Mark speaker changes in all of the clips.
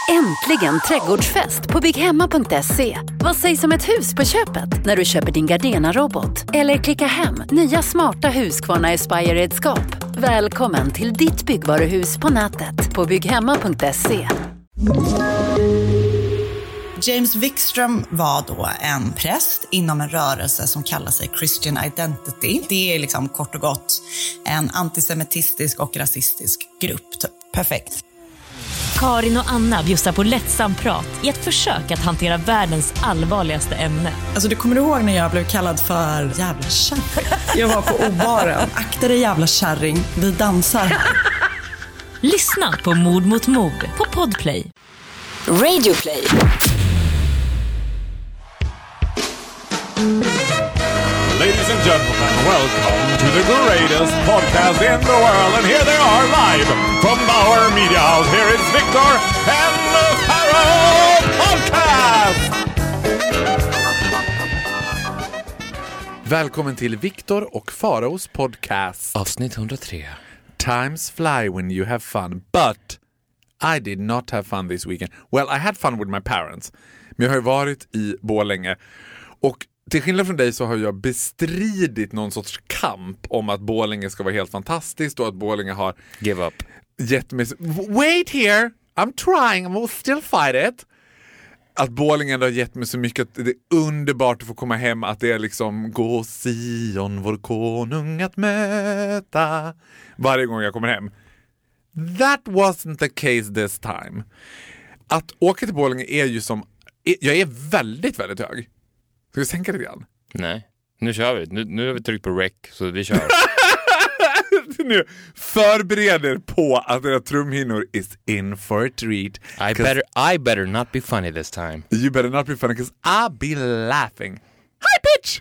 Speaker 1: Äntligen trädgårdsfest på bygghemma.se. Vad sägs om ett hus på köpet när du köper din Gardena-robot? Eller klicka hem nya smarta Husqvarna Aspire-redskap. Välkommen till ditt byggvaruhus på nätet på bygghemma.se.
Speaker 2: James Wikström var då en präst inom en rörelse som kallar sig Christian Identity. Det är liksom kort och gott en antisemitistisk och rasistisk grupp. Perfekt.
Speaker 3: Karin och Anna bjussar på lättsam prat i ett försök att hantera världens allvarligaste ämne.
Speaker 2: Alltså du kommer ihåg när jag blev kallad för jävla kärring? Jag var på O-baren. Akta dig jävla kärring, vi dansar.
Speaker 3: Lyssna på Mord mot mord på Podplay.
Speaker 1: Radioplay.
Speaker 4: Ladies and gentlemen, welcome to the greatest podcast in the world. And here they are live from Bauer Media House. Here is Victor and the Pharaoh Podcast!
Speaker 5: Välkommen till Victor och Faraos podcast.
Speaker 6: Avsnitt 103.
Speaker 5: Times fly when you have fun, but I did not have fun this weekend. Well, I had fun with my parents. Men jag har ju varit i Borlänge. Och till skillnad från dig så har jag bestridit någon sorts kamp om att Borlänge ska vara helt fantastiskt och att Borlänge har
Speaker 6: Give up.
Speaker 5: gett mig... Wait here! I'm trying, I will still fight it. Att Borlänge har gett mig så mycket att det är underbart att få komma hem, att det är liksom gå Sion, vår konung att möta varje gång jag kommer hem. That wasn't the case this time. Att åka till Borlänge är ju som... Jag är väldigt, väldigt hög. Ska vi sänka lite grann?
Speaker 6: Nej, nu kör vi. Nu har vi tryckt på rec, så vi kör.
Speaker 5: Nu förbereder på att era trumhinnor is in for a treat.
Speaker 6: I better not be funny this time.
Speaker 5: You better not be funny because I'll be laughing. Hi bitch!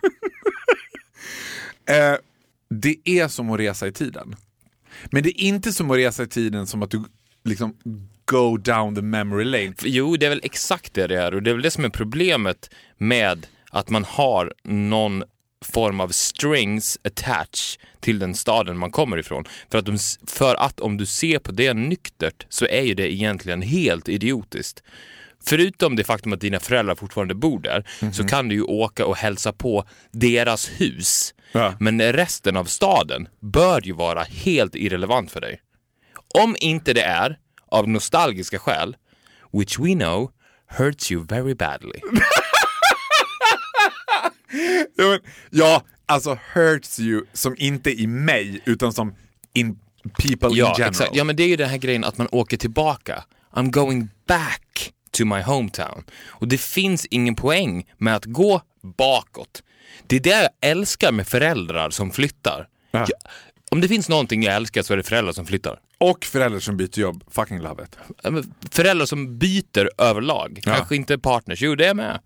Speaker 5: Det är som att resa i tiden. Men det är inte som att resa i tiden som att du liksom go down the memory lane.
Speaker 6: Jo, det är väl exakt det är. Och det är väl det som är problemet med att man har någon form av strings attached till den staden man kommer ifrån. För att om du ser på det nyktert så är ju det egentligen helt idiotiskt. Förutom det faktum att dina föräldrar fortfarande bor där så kan du ju åka och hälsa på deras hus. Ja. Men resten av staden bör ju vara helt irrelevant för dig. Om inte det är av nostalgiska skäl, which we know hurts you very badly.
Speaker 5: Ja, alltså hurts you som inte i mig utan som in people in general.
Speaker 6: Exakt. Ja, men det är ju den här grejen att man åker tillbaka. I'm going back to my hometown. Och det finns ingen poäng med att gå bakåt. Det är det jag älskar med föräldrar som flyttar. Ja. Om det finns någonting jag älskar så är det föräldrar som flyttar.
Speaker 5: Och föräldrar som byter jobb. Fucking love it.
Speaker 6: Föräldrar som byter överlag. Ja. Kanske inte partners. Jo, det är med.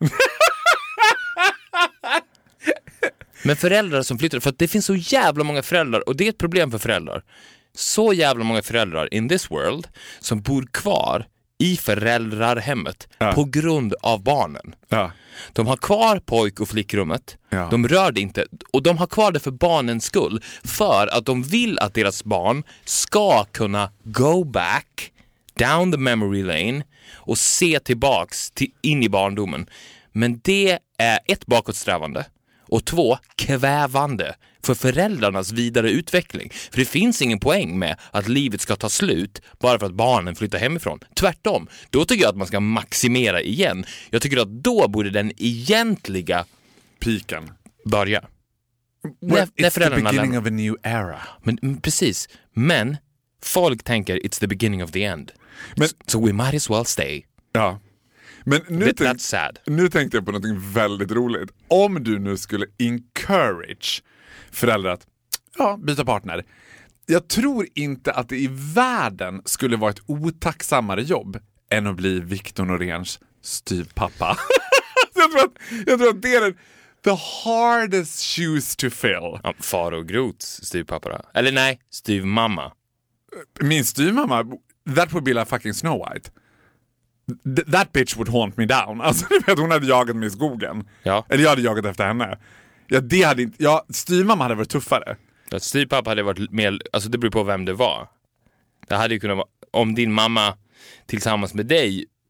Speaker 6: Men föräldrar som flyttar. För att det finns så jävla många föräldrar. Och det är ett problem för föräldrar. Så jävla många föräldrar in this world som bor kvar i föräldrarhemmet på grund av barnen. Ja. De har kvar pojk- och flickrummet. Ja. De rör det inte. Och de har kvar det för barnens skull. För att de vill att deras barn ska kunna go back down the memory lane och se tillbaks in i barndomen. Men det är ett bakåtsträvande. Och 2, kvävande för föräldrarnas vidare utveckling. För det finns ingen poäng med att livet ska ta slut bara för att barnen flyttar hemifrån. Tvärtom, då tycker jag att man ska maximera igen. Jag tycker att då borde den egentliga
Speaker 5: piken
Speaker 6: börja.
Speaker 5: It's the beginning of a new era.
Speaker 6: Men precis, men folk tänker it's the beginning of the end. So we might as well stay.
Speaker 5: Ja. Men nu tänkte jag på något väldigt roligt. Om du nu skulle encourage föräldrar att byta partner. Jag tror inte att det i världen skulle vara ett otacksammare jobb än att bli Victor Noréns styvpappa. jag tror att det är the hardest shoes to fill.
Speaker 6: Ja, Faro Groths styvpappa då? Eller nej, styvmamma.
Speaker 5: Min styvmamma, that would be like fucking Snow White. That bitch would haunt me down. Alltså du vet, hon hade jagat mig i skogen. Ja. Eller jag hade jagat efter henne. Ja, det hade inte... Ja, styvmamma hade varit tuffare.
Speaker 6: Ja, styvpappa hade varit mer... Alltså det beror på vem det var. Det hade ju kunnat vara... Om din mamma tillsammans med dig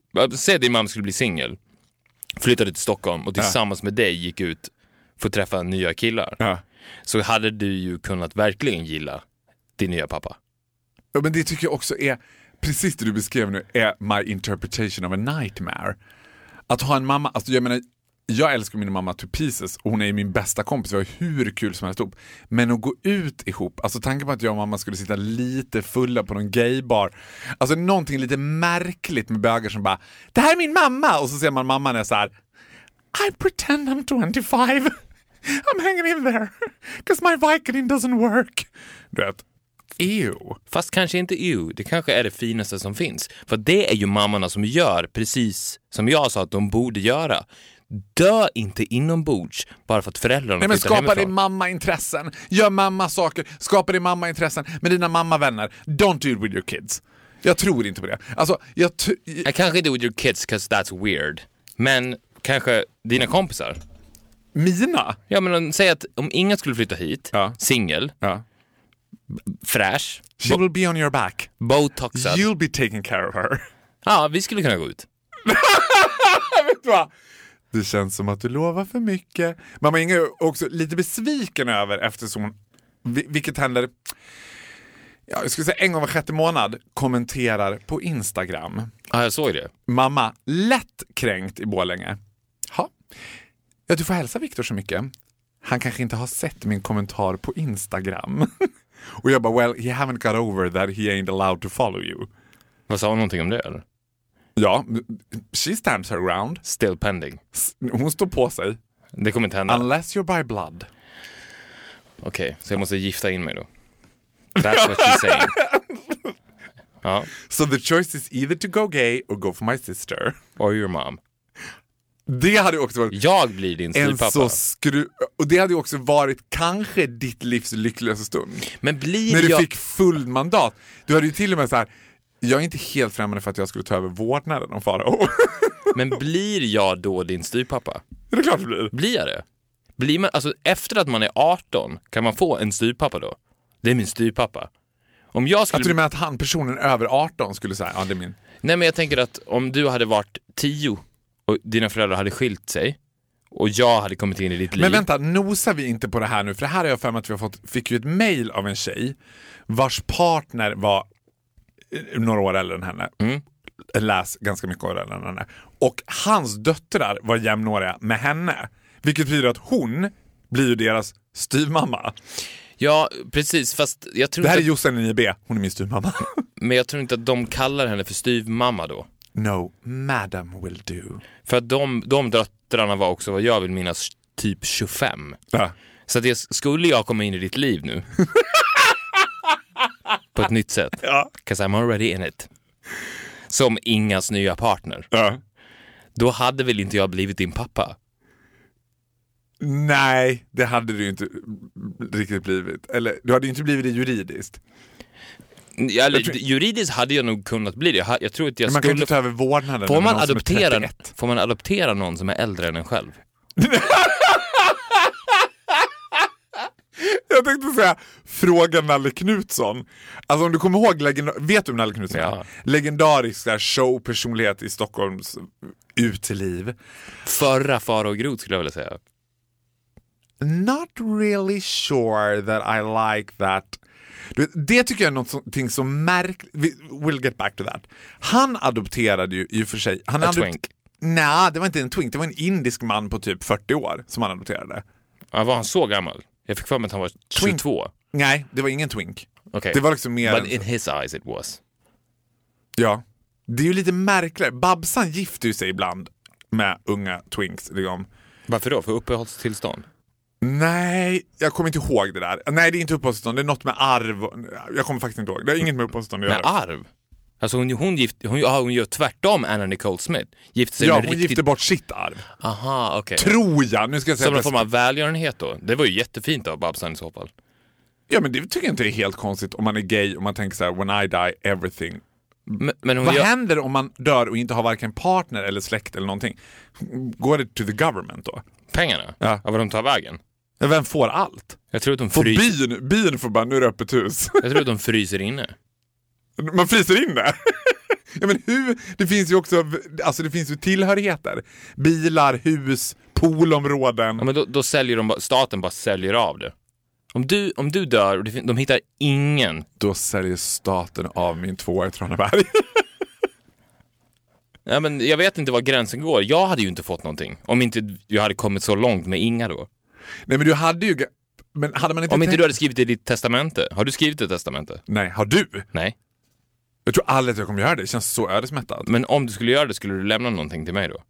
Speaker 6: säg att din mamma skulle bli singel, flyttade till Stockholm och tillsammans med dig gick ut för att träffa nya killar. Ja. Så hade du ju kunnat verkligen gilla din nya pappa.
Speaker 5: Ja, men det tycker jag också är, precis det du beskrev nu, är my interpretation of a nightmare. Att ha en mamma, alltså jag älskar min mamma to pieces och hon är min bästa kompis, vi har hur kul som helst ihop. Men att gå ut ihop, alltså tanken på att jag och mamma skulle sitta lite fulla på någon gaybar, alltså någonting lite märkligt med bögar som bara, det här är min mamma, och så ser man mamman är så här, I pretend I'm 25. I'm hanging in there because my Vicodin doesn't work. Du vet,
Speaker 6: Fast kanske inte det kanske är det finaste som finns. För det är ju mammorna som gör precis som jag sa att de borde göra. Dö inte inombords bara för att föräldrarna flyttar hemifrån.
Speaker 5: Skapa dig mamma-intressen. Gör mamma-saker. Skapa dig mamma-intressen med dina mamma-vänner. Don't do it with your kids. Jag tror inte på det. Alltså, jag
Speaker 6: kanske inte with your kids because that's weird. Men kanske dina kompisar.
Speaker 5: Mina?
Speaker 6: Ja, men säg att om ingen skulle flytta hit, singel, fräsch.
Speaker 5: She will be on your back.
Speaker 6: Botoxad.
Speaker 5: You'll be taking care of her.
Speaker 6: Ja, vi skulle kunna gå ut.
Speaker 5: Vet du vad? Det känns som att du lovar för mycket. Mamma Inga är också lite besviken över eftersom hon, vilket händer, jag skulle säga en gång var 6:e månad, kommenterar på Instagram.
Speaker 6: Ja, jag såg det.
Speaker 5: Mamma, lätt kränkt i Borlänge. Ja, du får hälsa Victor så mycket. Han kanske inte har sett min kommentar på Instagram. Och jag bara, well, he haven't got over that he ain't allowed to follow you.
Speaker 6: Vad sa hon någonting om det eller?
Speaker 5: Ja, she stands her ground.
Speaker 6: Still pending.
Speaker 5: Hon står på sig.
Speaker 6: Det kommer inte hända.
Speaker 5: Unless you're by blood.
Speaker 6: Okej, så jag måste gifta in mig då. That's what she's saying. Ja.
Speaker 5: So the choice is either to go gay or go for my sister.
Speaker 6: Or your mom.
Speaker 5: Det hade också varit
Speaker 6: jag blir din styvpappa.
Speaker 5: Och det hade också varit kanske ditt livs lyckligaste stund.
Speaker 6: Men
Speaker 5: när du fick full mandat. Du hade ju till och med så här, jag är inte helt främmande för att jag skulle ta över vårdnaden om Farao.
Speaker 6: Men blir jag då din styvpappa?
Speaker 5: Det är klart det blir.
Speaker 6: Blir jag det? Blir man, alltså efter att man är 18 kan man få en styvpappa då? Det är min styvpappa. Om jag skulle...
Speaker 5: Att du menar att personen över 18 skulle säga, ja det är min.
Speaker 6: Nej, men jag tänker att om du hade varit 10 och dina föräldrar hade skilt sig och jag hade kommit in i ditt liv.
Speaker 5: Men vänta, nosar vi inte på det här nu? För det här har jag för mig att vi fick ju ett mejl av en tjej vars partner var några år äldre än henne. Läs ganska mycket år äldre än henne. Och hans döttrar var jämnåriga med henne. Vilket betyder att hon blir ju deras styvmamma.
Speaker 6: Ja, precis. Fast jag tror
Speaker 5: det här är Jossan i 9B. Hon är min styvmamma.
Speaker 6: Men jag tror inte att de kallar henne för styvmamma då.
Speaker 5: No, madam will do.
Speaker 6: För att de döttrarna var också, vad jag vill minnas, typ 25. Ja. Så att skulle jag komma in i ditt liv nu på ett nytt sätt. Ja. 'Cause I'm already in it. Som Ingas nya partner. Ja. Då hade väl inte jag blivit din pappa?
Speaker 5: Nej, det hade du inte riktigt blivit. Eller du hade ju inte blivit det juridiskt.
Speaker 6: Ja, juridiskt hade jag nog kunnat bli det. Jag tror att jag
Speaker 5: man kan inte ta över vårdnaden.
Speaker 6: Får man adoptera någon som är äldre än en själv?
Speaker 5: Jag tänkte säga, fråga Nalle Knutsson. Alltså om du kommer ihåg, vet du om Nalle Knutsson? Ja. Legendarisk showpersonlighet i Stockholms uteliv.
Speaker 6: Förra Farao Groth skulle jag vilja säga.
Speaker 5: Not really sure that I like that. Det tycker jag är någonting som märkligt. We'll get back to that. Han adopterade ju i och för sig.
Speaker 6: Twink?
Speaker 5: Nej, det var inte en twink. Det var en indisk man på typ 40 år som han adopterade.
Speaker 6: Ja, var han så gammal? Jag fick för mig att han var 22.
Speaker 5: Nej, det var ingen twink.
Speaker 6: Okay.
Speaker 5: Det var liksom mer...
Speaker 6: But in his eyes it was.
Speaker 5: Ja. Det är ju lite märkligt. Babsan gifter ju sig ibland med unga twinks. Liksom.
Speaker 6: Varför då? För uppehållstillstånd?
Speaker 5: Nej, jag kommer inte ihåg det där. Nej, det är inte uppehållstillstånd. Det är något med arv. Jag kommer faktiskt inte ihåg. Det är inget med uppehållstillstånd att göra.
Speaker 6: Med arv? Alltså hon gör tvärtom Anna Nicole Smith.
Speaker 5: Hon gifter bort sitt arv.
Speaker 6: Aha, okej.
Speaker 5: Okay. Tror jag. Nu ska jag säga
Speaker 6: som en form av välgörenhet då. Det var ju jättefint av Babsan i så fall.
Speaker 5: Ja, men det tycker jag inte är helt konstigt om man är gay och man tänker så här: when I die, everything.
Speaker 6: Men
Speaker 5: vad händer om man dör och inte har varken partner eller släkt eller någonting? Går det to the government då?
Speaker 6: Pengarna? Ja. Vad de tar vägen?
Speaker 5: Vem får allt?
Speaker 6: Jag tror att de fryser.
Speaker 5: Byn får bara, nu är det öppet hus.
Speaker 6: Jag tror att de fryser inne.
Speaker 5: Man fryser in det. Ja, men det finns ju också, alltså det finns ju tillhörigheter. Bilar, hus, poolområden.
Speaker 6: Ja, men då säljer staten bara säljer av det. Om du dör och de hittar ingen.
Speaker 5: Då säljer staten av min 2 i Traneberg.
Speaker 6: Ja, men jag vet inte var gränsen går. Jag hade ju inte fått någonting. Om inte jag hade kommit så långt med Inga då.
Speaker 5: Nej, men du hade ju... Men hade man inte
Speaker 6: om inte du hade skrivit det i ditt testamente. Har du skrivit ett testamente?
Speaker 5: Nej, har du?
Speaker 6: Nej.
Speaker 5: Jag tror aldrig att jag kommer göra det. Det känns så ödesmättat.
Speaker 6: Men om du skulle göra det, skulle du lämna någonting till mig då?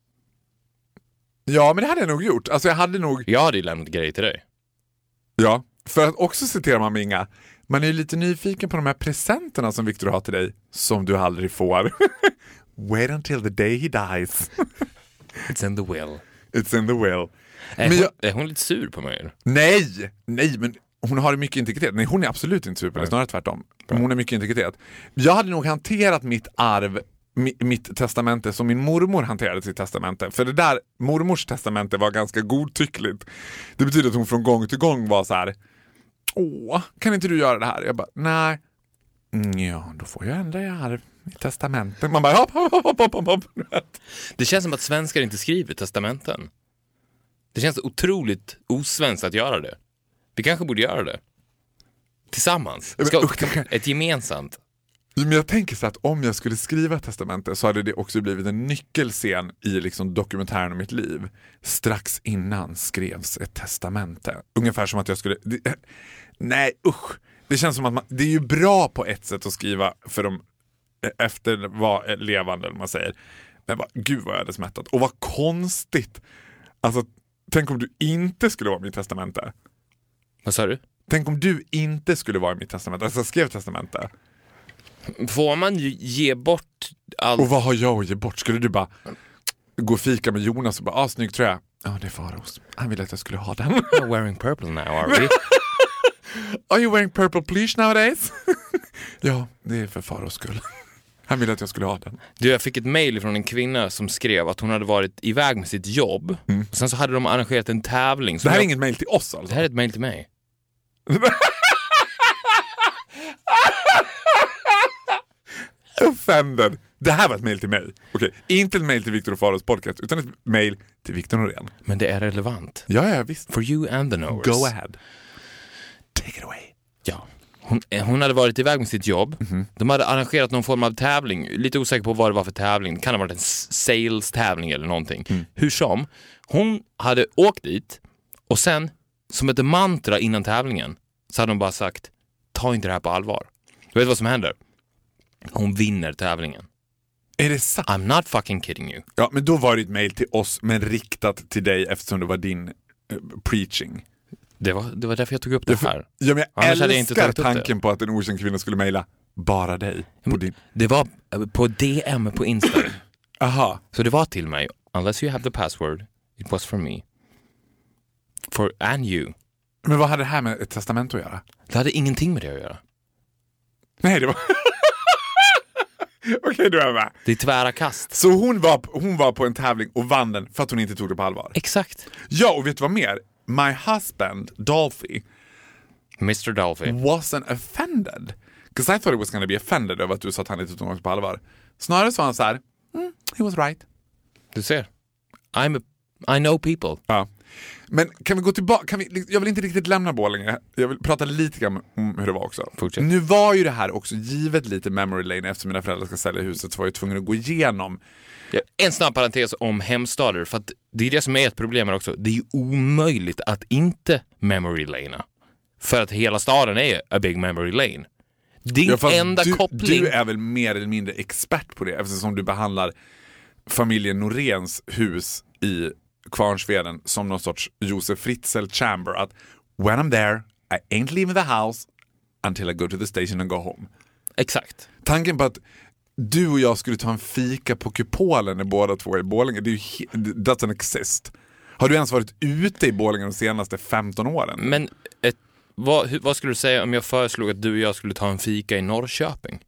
Speaker 5: Ja, men det hade jag nog gjort. Alltså jag hade
Speaker 6: ju lämnat grejer till dig.
Speaker 5: Ja, för att också citera man med Inga. Man är ju lite nyfiken på de här presenterna som Victor har till dig. Som du aldrig får. Wait until the day he dies.
Speaker 6: It's in the will.
Speaker 5: It's in the will.
Speaker 6: Är hon lite sur på mig?
Speaker 5: Nej, men hon har mycket integritet. Nej, hon är absolut inte sur på det, snarare tvärtom. Hon har mycket integritet. Jag hade nog hanterat mitt arv, mitt testamente som min mormor hanterade sitt testamente. För det där, mormors testamente var ganska godtyckligt. Det betyder att hon från gång till gång var så här: kan inte du göra det här? Jag bara, nej. Ja, då får jag ändra i arv i testamentet. Man bara, hopp.
Speaker 6: Det känns som att svenskar inte skriver testamenten. Det känns otroligt osvenskt att göra det. Vi kanske borde göra det. Tillsammans. Ett gemensamt.
Speaker 5: Men jag tänker så att om jag skulle skriva ett testamente så hade det också blivit en nyckelscen i liksom dokumentären om mitt liv. Strax innan skrevs ett testamente. Ungefär som att jag skulle... Nej, usch. Det känns som att det är ju bra på ett sätt att skriva för de efterlevande, eller man säger. Men gud vad jag hade smättat. Och vad konstigt. Alltså, tänk om du inte skulle vara i mitt testamente.
Speaker 6: Vad sa du?
Speaker 5: Tänk om du inte skulle vara i mitt testamente. Alltså jag skrev testamente.
Speaker 6: Får man ju ge bort allt?
Speaker 5: Och vad har jag att ge bort? Skulle du bara gå och fika med Jonas och bara, snygg tröja. Ja, det är Faros. Han ville att jag skulle ha den.
Speaker 6: You're wearing purple now, are we?
Speaker 5: Are you wearing purple please nowadays? Ja, det är för Faros skull. Han ville att jag skulle ha den.
Speaker 6: Jag fick ett mejl från en kvinna som skrev att hon hade varit iväg med sitt jobb. Och sen så hade de arrangerat en tävling.
Speaker 5: Det här är inget mejl till oss alltså?
Speaker 6: Det här är ett mejl till mig.
Speaker 5: Offended. Det här var ett mejl till mig. Okej, inte ett mejl till Victor och Faros podcast, utan ett mejl till Victor Norén.
Speaker 6: Men det är relevant.
Speaker 5: Ja, visst.
Speaker 6: For you and the knowers.
Speaker 5: Go ahead. Take it away.
Speaker 6: Ja. Hon hade varit iväg med sitt jobb. De hade arrangerat någon form av tävling. Lite osäker på vad det var för tävling. Det kan ha varit en sales-tävling eller någonting. Hur som. Hon hade åkt dit. Och sen, som ett mantra innan tävlingen, så hade de bara sagt: ta inte det här på allvar. Du vet vad som händer? Hon vinner tävlingen.
Speaker 5: Är det sant?
Speaker 6: I'm not fucking kidding you.
Speaker 5: Ja, men då var det ett mejl till oss, men riktat till dig eftersom det var din preaching.
Speaker 6: Det var därför jag tog upp det här.
Speaker 5: Ja, men jag
Speaker 6: älskar
Speaker 5: inte tanken på att en okänd kvinna skulle mejla bara dig. På din...
Speaker 6: Det var på DM på Insta.
Speaker 5: Aha.
Speaker 6: Så det var till mig. Unless you have the password, it was for me. And you.
Speaker 5: Men vad hade det här med ett testament att göra?
Speaker 6: Det hade ingenting med det att göra.
Speaker 5: Nej, det var... Okej, du är med.
Speaker 6: Det är tvära kast.
Speaker 5: Så hon var på en tävling och vann den för att hon inte tog det på allvar.
Speaker 6: Exakt.
Speaker 5: Ja, och vet du vad mer? My husband, Dolphy,
Speaker 6: Mr. Dolphy,
Speaker 5: wasn't offended. Because I thought he was going to be offended över att du sa att han inte tog något på allvar. Snarare sa han så här: he was right.
Speaker 6: Du ser. I know people.
Speaker 5: Ja. Men kan vi gå tillbaka? Jag vill inte riktigt lämna Borlänge. Jag vill prata lite grann om hur det var också.
Speaker 6: Fortsätt.
Speaker 5: Nu var ju det här också givet lite memory lane eftersom mina föräldrar ska sälja huset, så var jag tvungen att gå igenom.
Speaker 6: En snabb parentes om hemstader, för att det är det som är ett problem här också. Det är ju omöjligt att inte memory lanea. För att hela staden är a big memory lane. Din enda koppling...
Speaker 5: Du är väl mer eller mindre expert på det eftersom du behandlar familjen Noréns hus i Kvarnsveden som någon sorts Josef Fritzl chamber, att when I'm there I ain't leaving the house until I go to the station and go home.
Speaker 6: Exakt.
Speaker 5: Tanken på att du och jag skulle ta en fika på Kupolen när båda två är i Borlänge, det är ju doesn't exist. Har du ens varit ute i Borlänge de senaste 15 åren?
Speaker 6: Men vad skulle du säga om jag föreslog att du och jag skulle ta en fika i Norrköping?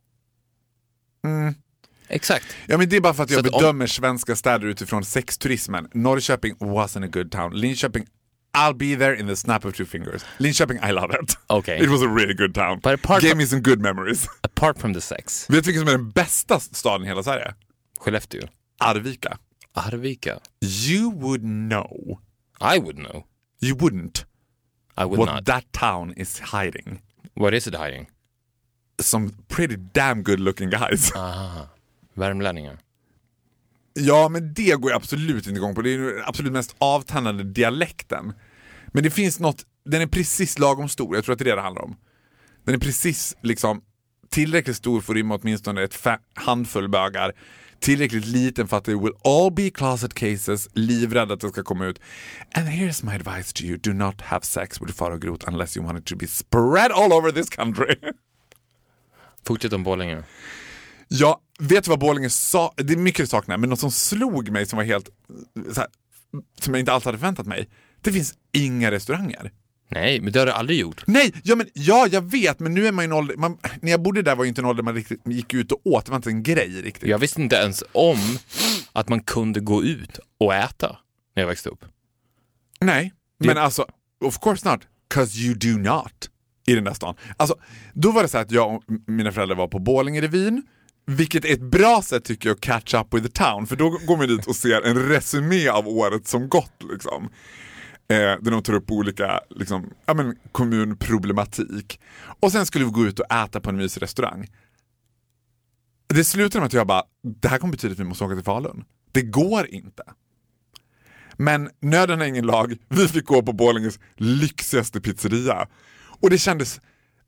Speaker 6: Exakt.
Speaker 5: Ja, men det är bara för att jag bedömer svenska städer utifrån sexturismen. Norrköping wasn't a good town. Linköping I'll be there in the snap of two fingers. Linköping, I love it.
Speaker 6: Okay.
Speaker 5: It was a really good town.
Speaker 6: But apart
Speaker 5: Gave
Speaker 6: from-
Speaker 5: me some good memories.
Speaker 6: Apart from the sex.
Speaker 5: Vet du vilken som är den bästa staden i hela Sverige?
Speaker 6: Skellefteå.
Speaker 5: Arvika.
Speaker 6: Arvika.
Speaker 5: You would know.
Speaker 6: I would know.
Speaker 5: You wouldn't.
Speaker 6: I would
Speaker 5: What
Speaker 6: not.
Speaker 5: that town is hiding.
Speaker 6: What is it hiding?
Speaker 5: Some pretty damn good looking guys.
Speaker 6: Värmlänningar.
Speaker 5: Ja, men det går jag absolut inte igång på. Det är den absolut mest avtändande dialekten. Men det finns något, den är precis lagom stor. Jag tror att det är det handlar om. Den är precis liksom tillräckligt stor för att rymma åtminstone ett handfull bögar. Tillräckligt liten för att det will all be closet cases, livrädda att det ska komma ut. And here's my advice to you. Do not have sex with far och grot unless you want it to be spread all over this country.
Speaker 6: Fortsätt om Borlänge.
Speaker 5: Ja, vet du vad Borlänge sa? Det är mycket det saknar, men något som slog mig som var helt så här, som jag inte alls hade förväntat mig. Det finns inga restauranger.
Speaker 6: Nej, men det har du aldrig gjort.
Speaker 5: Nej, jag vet, men nu är man i en ålder, när jag bodde där var ju inte en ålder man riktigt gick ut och åt, det var inte en grej riktigt.
Speaker 6: Jag visste inte ens om att man kunde gå ut och äta när jag växte upp.
Speaker 5: Nej, men alltså, of course not, 'cause you do not i den där stan. Alltså, då var det så här att jag och mina föräldrar var på Borlängerevyn, vilket är ett bra sätt tycker jag att catch up with the town, för då går man dit och ser en resumé av året som gått liksom. Där de tar upp olika liksom, kommunproblematik. Och sen skulle vi gå ut och äta på en mysig restaurang. Det slutade med att jag bara, det här kommer betyda att vi måste åka till Falun. Det går inte. Men nöden är ingen lag. Vi fick gå på Borlänges lyxigaste pizzeria. Och det kändes,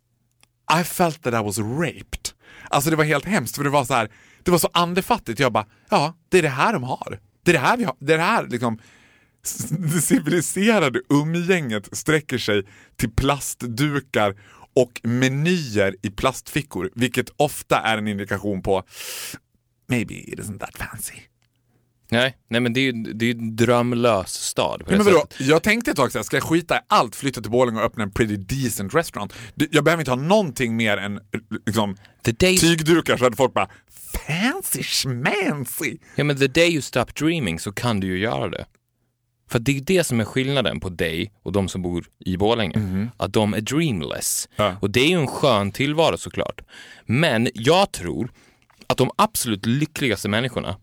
Speaker 5: I felt that I was raped. Alltså det var helt hemskt, för det var så här, det var så andefattigt. Jag bara, ja, det är det här de har. Det är det här vi har. Det är det här liksom. Det civiliserade umgänget sträcker sig till plastdukar och menyer i plastfickor, vilket ofta är en indikation på maybe it isn't that fancy.
Speaker 6: Nej, men det är ju en drömlös stad.
Speaker 5: Men vadå? Jag tänkte ett tag så här, ska jag skita i allt, flytta till Borlänge och öppna en pretty decent restaurant? Jag behöver inte ha någonting mer än liksom, tygdukar, så hade folk bara fancy schmancy.
Speaker 6: Ja, men the day you stop dreaming så kan du ju göra det. För det är det som är skillnaden på dig och de som bor i Borlänge. Att de är dreamless. Ja. Och det är ju en skön tillvaro såklart. Men jag tror att de absolut lyckligaste människorna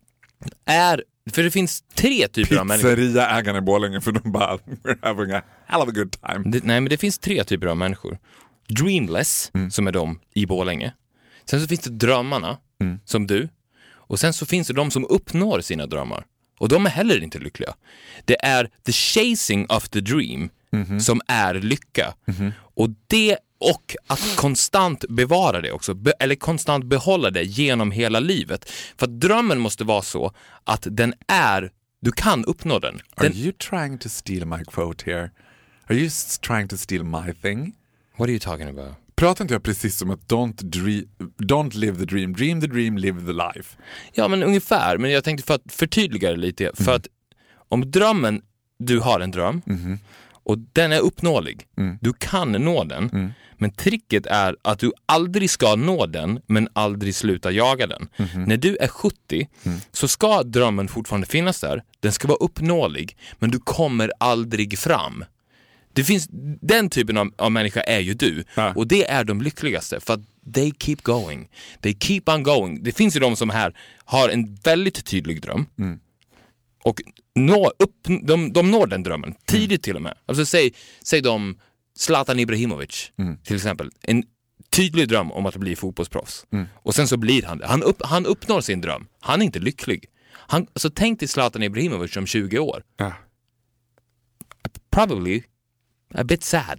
Speaker 6: är, för det finns 3 typer av människor.
Speaker 5: Pizzeriaägarna i Borlänge, för de bara, we're having a hell of a good time.
Speaker 6: Nej, men det finns 3 typer av människor. Dreamless, som är de i Borlänge. Sen så finns det drömmarna, som du. Och sen så finns det de som uppnår sina drömmar. Och de är heller inte lyckliga. Det är the chasing of the dream som är lycka. Och det, och att konstant bevara det också, eller konstant behålla det genom hela livet. För att drömmen måste vara så att den är, du kan uppnå den.
Speaker 5: Are you trying to steal my quote here? Are you trying to steal my thing?
Speaker 6: What are you talking about?
Speaker 5: Pratar inte jag precis som att don't live the dream, dream the dream, live the life?
Speaker 6: Ja, men ungefär. Men jag tänkte för att förtydliga det lite. För att om drömmen, du har en dröm och den är uppnåelig. Du kan nå den. Men tricket är att du aldrig ska nå den, men aldrig sluta jaga den. När du är 70 så ska drömmen fortfarande finnas där. Den ska vara uppnåelig, men du kommer aldrig fram. Det finns, den typen av människa är ju du. Och det är de lyckligaste. För att they keep going. They keep on going. Det finns ju de som här har en väldigt tydlig dröm. Och de når den drömmen tidigt till och med. Alltså säg de Zlatan Ibrahimovic till exempel. En tydlig dröm om att bli fotbollsproffs. Och sen så blir han det. Han uppnår sin dröm. Han är inte lycklig. Så tänk dig Zlatan Ibrahimovic om 20 år. Probably a bit sad.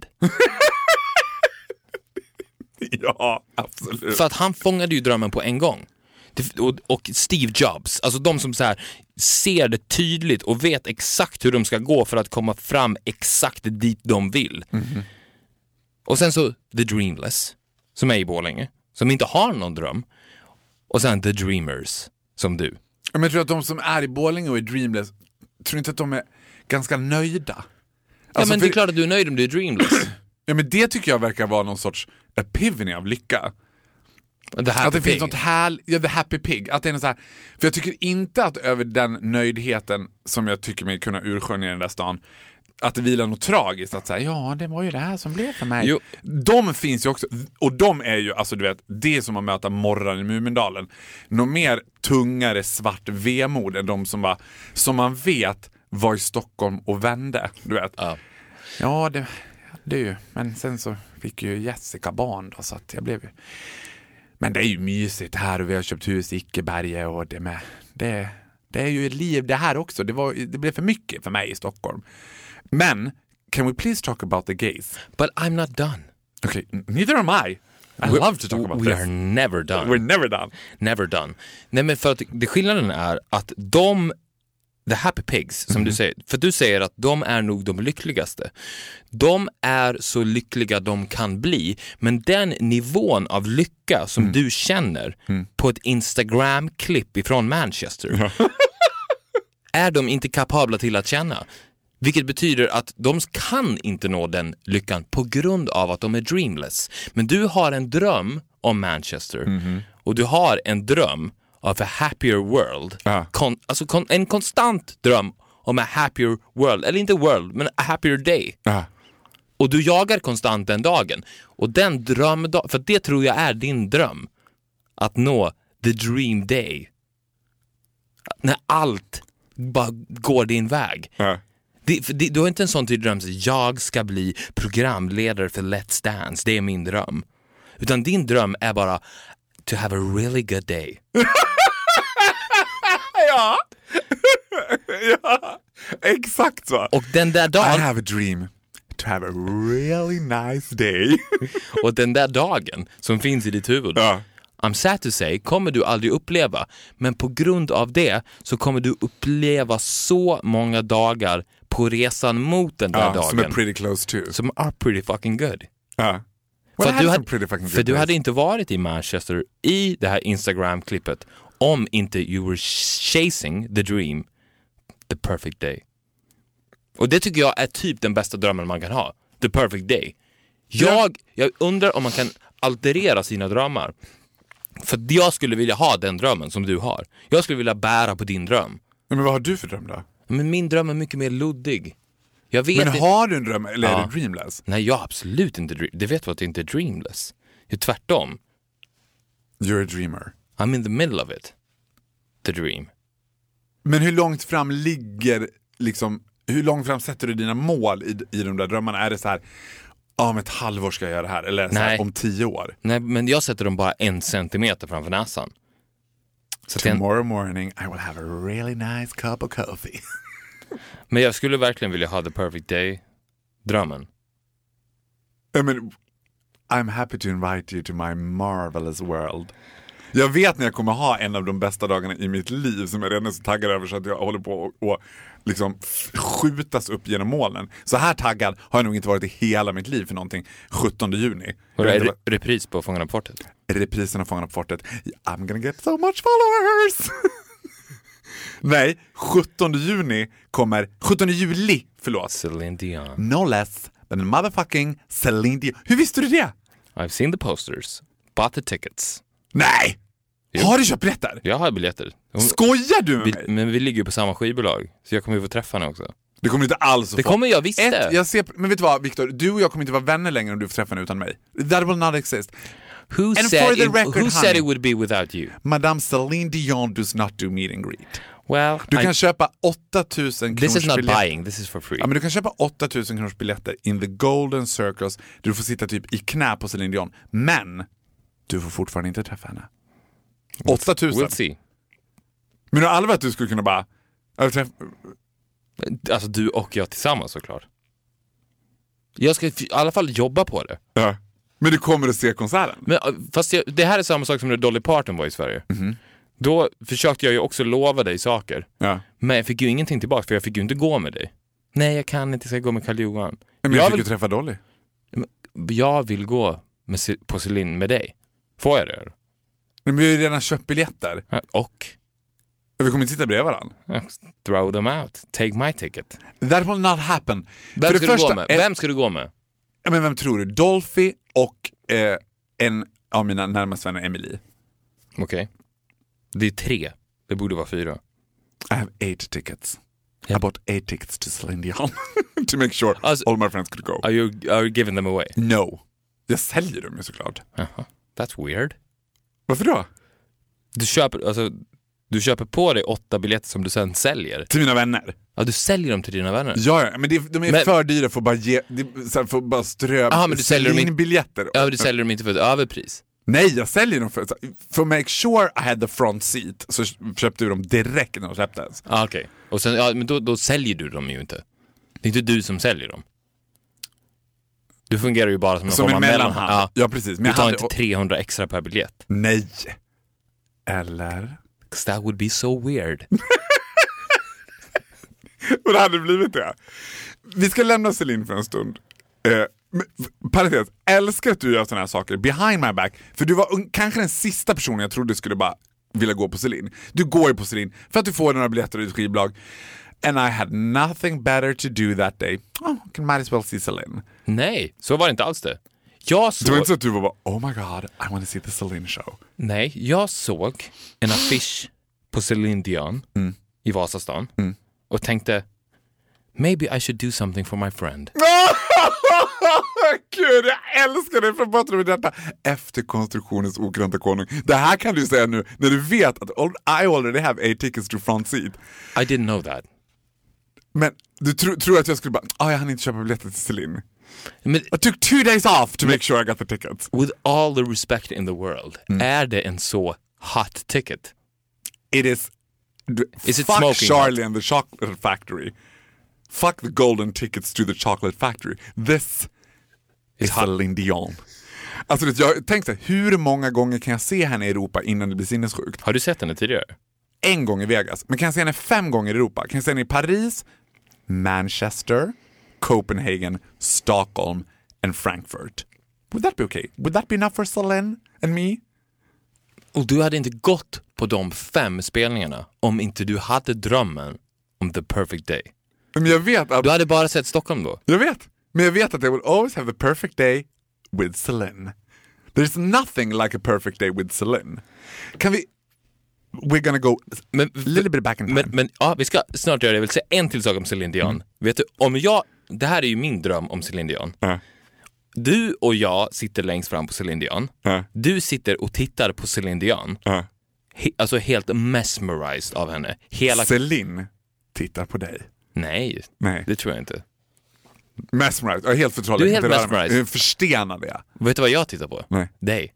Speaker 5: Ja, absolut.
Speaker 6: För att han fångade ju drömmen på en gång. Och Steve Jobs, alltså de som så här ser det tydligt och vet exakt hur de ska gå för att komma fram exakt dit de vill. Och sen så The Dreamless, som är i Borlänge, som inte har någon dröm. Och sen The Dreamers, som du.
Speaker 5: Men jag tror att de som är i Borlänge och är dreamless, tror inte att de är ganska nöjda. Alltså,
Speaker 6: ja, men det är klart att du är nöjd om du är dreamless.
Speaker 5: Ja, men det tycker jag verkar vara någon sorts epiphany av lycka. Att det finns något the happy pig. Att det är så här, för jag tycker inte att över den nöjdheten som jag tycker mig kunna urskönja i den där stan, att det vilar något tragiskt att säga, ja det var ju det här som blev för mig.
Speaker 6: Jo.
Speaker 5: De finns ju också, och de är ju, alltså du vet, det är som att möta morran i Mumindalen. Något mer tungare svart vemod än de som man vet var i Stockholm och vände, du vet. Ja, det är ju, men sen så fick ju Jessica barn då, så att jag blev ju... Men det är ju mysigt här och vi har köpt hus i Ickeberge och det är ju ett liv det här också. Det blev för mycket för mig i Stockholm. Men, can we please talk about the gays?
Speaker 6: But I'm not done.
Speaker 5: Okay, neither am I. I love to talk about this.
Speaker 6: We are never done.
Speaker 5: We're never done.
Speaker 6: Never done. Nej, men för att skillnaden är att the happy pigs, som du säger, för du säger att de är nog de lyckligaste. De är så lyckliga de kan bli, men den nivån av lycka som du känner på ett Instagram-klipp ifrån Manchester är de inte kapabla till att känna. Vilket betyder att de kan inte nå den lyckan på grund av att de är dreamless. Men du har en dröm om Manchester och du har en dröm of a happier world. En konstant dröm om a happier world. Eller inte world, men a happier day. Och du jagar konstant den dagen. Och den drömdagen, för det tror jag är din dröm. Att nå the dream day. När allt bara går din väg. Du har inte en sån typ dröm så jag ska bli programledare för Let's Dance. Det är min dröm. Utan din dröm är bara to have a really good day.
Speaker 5: Ja. Ja, exakt så.
Speaker 6: Och den där dagen,
Speaker 5: I have a dream to have a really nice day.
Speaker 6: och den där dagen som finns i ditt huvud, I'm sad to say, kommer du aldrig uppleva. Men på grund av det så kommer du uppleva så många dagar på resan mot den där dagen.
Speaker 5: Som är pretty close to.
Speaker 6: Som are pretty fucking good.
Speaker 5: För
Speaker 6: du hade inte varit i Manchester i det här Instagram-klippet om inte you were chasing the dream, the perfect day. Och det tycker jag är typ den bästa drömmen man kan ha. The perfect day. Jag undrar om man kan alterera sina drömmar. För jag skulle vilja ha den drömmen som du har. Jag skulle vilja bära på din dröm.
Speaker 5: Men vad har du för dröm då?
Speaker 6: Men min dröm är mycket mer luddig.
Speaker 5: Men har du en dröm eller är du dreamless?
Speaker 6: Nej, jag absolut inte. Det vet vad att det inte är dreamless. Det är tvärtom.
Speaker 5: You're a dreamer.
Speaker 6: I'm in the middle of it. The dream.
Speaker 5: Men hur långt fram ligger liksom, hur långt fram sätter du dina mål i de där drömmarna? Är det så här, om ett halvår ska jag göra det här, eller så här, om 10 år?
Speaker 6: Nej, men jag sätter dem bara 1 centimeter framför näsan. Så
Speaker 5: tomorrow morning I will have a really nice cup of coffee.
Speaker 6: Men jag skulle verkligen vilja ha the perfect day drömmen.
Speaker 5: I mean, I'm happy to invite you to my marvelous world. Jag vet när jag kommer ha en av de bästa dagarna i mitt liv som jag redan är så taggad över så att jag håller på att liksom skjutas upp genom molnen. Så här taggad har jag nog inte varit i hela mitt liv för någonting. 17 juni.
Speaker 6: Och det är repris på Fångarna på fortet?
Speaker 5: Reprisen av Fångarna på fortet. I'm gonna get so much followers! Nej, 17 juli, förlåt.
Speaker 6: Celine Dion.
Speaker 5: No less than motherfucking Celine Dion. Hur visste du det?
Speaker 6: I've seen the posters. Bought the tickets.
Speaker 5: Nej! Jo. Har du köpt biljetter?
Speaker 6: Jag har biljetter.
Speaker 5: Skojar du med mig?
Speaker 6: Men vi ligger ju på samma skivbolag. Så jag kommer ju få träffa henne också.
Speaker 5: Det kommer inte alls att
Speaker 6: det få. Kommer jag visst det.
Speaker 5: Men vet du vad, Victor? Du och jag kommer inte vara vänner längre om du får träffa henne utan mig. That will not exist.
Speaker 6: Who said it would be without you?
Speaker 5: Madame Celine Dion does not do meet and greet.
Speaker 6: Well,
Speaker 5: du kan köpa 8,000 kronors
Speaker 6: This is not
Speaker 5: biljetter.
Speaker 6: buying, this is for free.
Speaker 5: Ja, men du kan köpa 8,000 kronors biljetter in the golden circles. Du får sitta typ i knä på Celine Dion. Men du får fortfarande inte träffa henne. 8,000.
Speaker 6: We'll see.
Speaker 5: Men du har aldrig att du skulle kunna bara...
Speaker 6: Alltså du och jag tillsammans såklart. Jag ska i alla fall jobba på det.
Speaker 5: Ja. Men du kommer att se konserten.
Speaker 6: Men, fast det här är samma sak som när Dolly Parton var i Sverige.
Speaker 5: Mm-hmm.
Speaker 6: Då försökte jag ju också lova dig saker.
Speaker 5: Ja.
Speaker 6: Men jag fick ju ingenting tillbaka för jag fick ju inte gå med dig. Nej, jag kan inte, jag ska gå med Karl Johan.
Speaker 5: Men jag fick ju träffa Dolly.
Speaker 6: Jag vill gå på Celine med dig. Får jag det?
Speaker 5: Men vi har ju redan köpt biljetter.
Speaker 6: Ja, och?
Speaker 5: Vi kommer inte sitta bredvid varandra.
Speaker 6: Throw them out. Take my ticket.
Speaker 5: That will not happen.
Speaker 6: Vem ska du gå med? Vem ska du gå med?
Speaker 5: Men vem tror du? Dolphy och en av mina närmaste vänner, Emily.
Speaker 6: Okej. Det är 3. Det borde vara 4.
Speaker 5: I have 8 tickets. I bought 8 tickets to Celine Dion to make sure all my friends could go.
Speaker 6: Are you giving them away?
Speaker 5: No. Jag säljer dem ju såklart.
Speaker 6: That's weird.
Speaker 5: Varför då?
Speaker 6: Du köper på dig 8 biljetter som du sen säljer.
Speaker 5: Till mina vänner.
Speaker 6: Ja, du säljer dem till dina vänner.
Speaker 5: Ja, men de är för dyra för att bara ge, för bara strö.
Speaker 6: Men du säljer dem
Speaker 5: biljetter.
Speaker 6: Ja, du säljer dem inte för ett överpris.
Speaker 5: Nej, jag säljer dem för att make sure I had the front seat, så köpte du dem direkt när de släpptes.
Speaker 6: Okej. Och sen, men då säljer du dem ju inte. Det är inte du som säljer dem. Du fungerar ju bara som en mellanhand.
Speaker 5: Ja, precis. Men
Speaker 6: du tar inte 300 extra per biljett.
Speaker 5: Nej. Eller?
Speaker 6: 'Cause that would be so weird.
Speaker 5: Och det hade blivit det. Vi ska lämna Celine för en stund. Parentes, älskar att du gör sådana här saker behind my back. För du var kanske den sista personen jag trodde skulle bara vilja gå på Celine. Du går ju på Celine för att du får några biljetter i ett skivbolag. And I had nothing better to do that day. Might as well see Celine.
Speaker 6: Nej, så var det inte alls det.
Speaker 5: Det var inte så att du var bara, oh my god, I want to see the Celine show.
Speaker 6: Nej, jag såg en affisch på Celine Dion i Vasastan och tänkte, maybe I should do something for my friend.
Speaker 5: Gud, jag älskar det från botten med detta. Efterkonstruktionens okrönta konung. Det här kan du säga nu när du vet att I already have 8 tickets to front seat.
Speaker 6: I didn't know that.
Speaker 5: Men du tror att jag skulle bara, jag hann inte köpa biljetter till Celine.
Speaker 6: Men,
Speaker 5: I took 2 days off to make sure I got the tickets.
Speaker 6: With all the respect in the world, är det en så hot ticket?
Speaker 5: It is
Speaker 6: it
Speaker 5: fuck
Speaker 6: smoking
Speaker 5: Charlie and the Chocolate Factory. Fuck the golden tickets to the Chocolate Factory. This is Celine Dion. Alltså jag tänkte, hur många gånger kan jag se henne i Europa innan det blir sinnessjukt?
Speaker 6: Har du sett henne tidigare?
Speaker 5: 1 gång i Vegas. Men kan jag se henne 5 gånger i Europa? Kan jag se henne i Paris, Manchester, Copenhagen, Stockholm and Frankfurt? Would that be okay? Would that be enough for Celine and me?
Speaker 6: Och du hade inte gått på de 5 spelningarna om inte du hade drömmen om the perfect day.
Speaker 5: Men jag vet att...
Speaker 6: Du hade bara sett Stockholm då.
Speaker 5: Jag vet. Men jag vet att I will always have the perfect day with Celine. There's nothing like a perfect day with Celine. Kan vi... We're gonna go a little bit back in time.
Speaker 6: Men ja, vi ska snart göra det. Jag vill säga en till sak om Celine Dion. Vet du, det här är ju min dröm om Celine Dion. Du och jag sitter längst fram på Celine Dion. Du sitter och tittar på Celine Dion. Alltså helt mesmerized av henne.
Speaker 5: Celine tittar på dig.
Speaker 6: Nej, det tror jag inte.
Speaker 5: Mesmerized, jag är helt förtrollad.
Speaker 6: Du är helt mesmerized.
Speaker 5: Jag förstenad det.
Speaker 6: Vet du vad jag tittar på?
Speaker 5: Nej.
Speaker 6: Dig.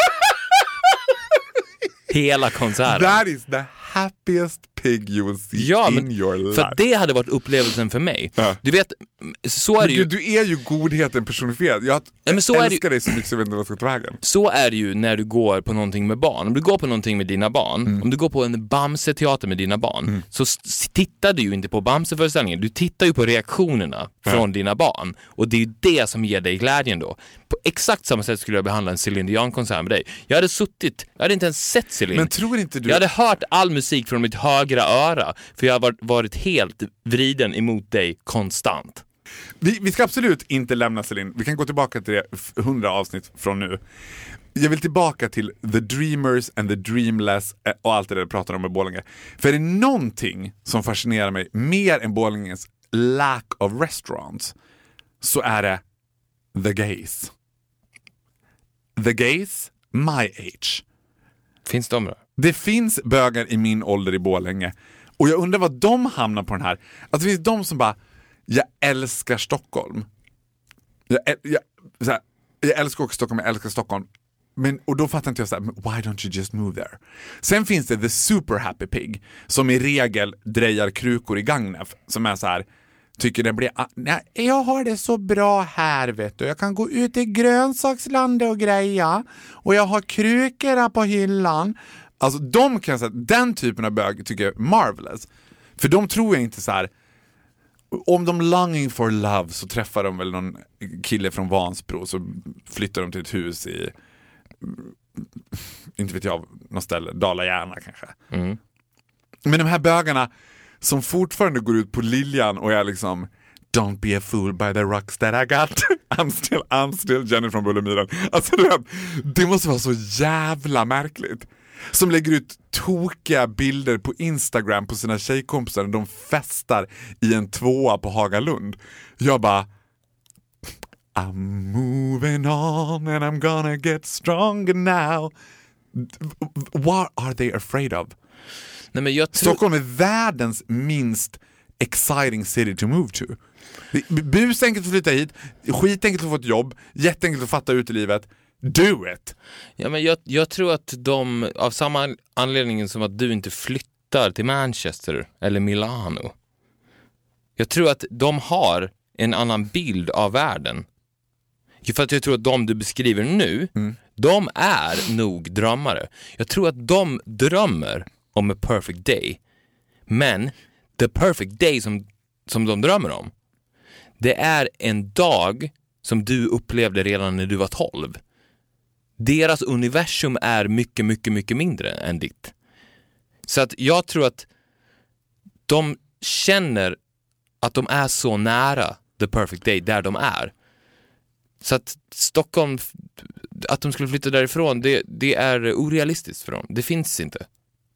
Speaker 6: Hela konserten.
Speaker 5: That is the happiest pig you will see in your life.
Speaker 6: För det hade varit upplevelsen för mig. Du vet, så är det ju.
Speaker 5: Du är ju godheten personifierad. Jag älskar dig så mycket så jag vet inte vad jag ska ta vägen.
Speaker 6: Så är det ju när du går på någonting med barn. Om du går på någonting med dina barn, om du går på en Bamse-teater med dina barn, så tittar du ju inte på Bamse-föreställningen. Du tittar ju på reaktionerna från dina barn. Och det är ju det som ger dig glädjen då. På exakt samma sätt skulle jag behandla en Celine Dion-konsert med dig. Jag hade inte ens sett Celine.
Speaker 5: Men tror inte du...
Speaker 6: Jag hade hört all musik från mitt högra öra, för jag har varit helt vriden emot dig konstant.
Speaker 5: Vi ska absolut inte lämna Celine. Vi kan gå tillbaka till det 100 avsnitt från nu. Jag vill tillbaka till The Dreamers and the Dreamless och allt det där du pratar om med Borlänge. För är det någonting som fascinerar mig mer än Borlänges lack of restaurants, så är det the gays. The gays, my age.
Speaker 6: Finns de då?
Speaker 5: Det finns bögar i min ålder i Borlänge. Och jag undrar vad de hamnar på den här. Att det finns de som bara, jag älskar Stockholm. Jag älskar också Stockholm, jag älskar Stockholm. Och då fattar inte jag så här, why don't you just move there? Sen finns det the super happy pig, som i regel drejar krukor i Gagnef, som är så här, tycker det blir, jag har det så bra här, vet du. Jag kan gå ut i grönsakslandet och greja. Och jag har krukor på hyllan. Alltså de kan säga, den typen av bög tycker jag är marvelous. För de tror jag inte så här, om de longing for love så träffar de väl någon kille från Vansbro, så flyttar de till ett hus i, inte vet jag, någon ställe, Dala-Järna kanske. Men de här bögarna som fortfarande går ut på Liljan och är liksom, don't be a fool by the rocks that I got. I'm still Jenny från Bullemyren. Alltså det måste vara så jävla märkligt. som lägger ut tokiga bilder på Instagram på sina tjejkompisar när de festar i en 2 på Hagalund. Jag bara, I'm moving on and I'm gonna get stronger now. What are they afraid of?
Speaker 6: Nej, men jag tror...
Speaker 5: Stockholm är världens minst exciting city to move to. Busenkelt att flytta hit, skitenkelt att få ett jobb, jätteenkelt att fatta ut i livet. Do it!
Speaker 6: Ja, men jag tror att de, av samma anledning som att du inte flyttar till Manchester eller Milano, jag tror att de har en annan bild av världen. För att jag tror att de du beskriver nu, de är nog drömmare. Jag tror att de drömmer om a perfect day. Men the perfect day som de drömmer om, det är en dag som du upplevde redan när du var 12. Deras universum är mycket, mycket, mycket mindre än ditt. Så att jag tror att de känner att de är så nära the perfect day där de är. Så att Stockholm, att de skulle flytta därifrån, det är orealistiskt för dem. Det finns inte.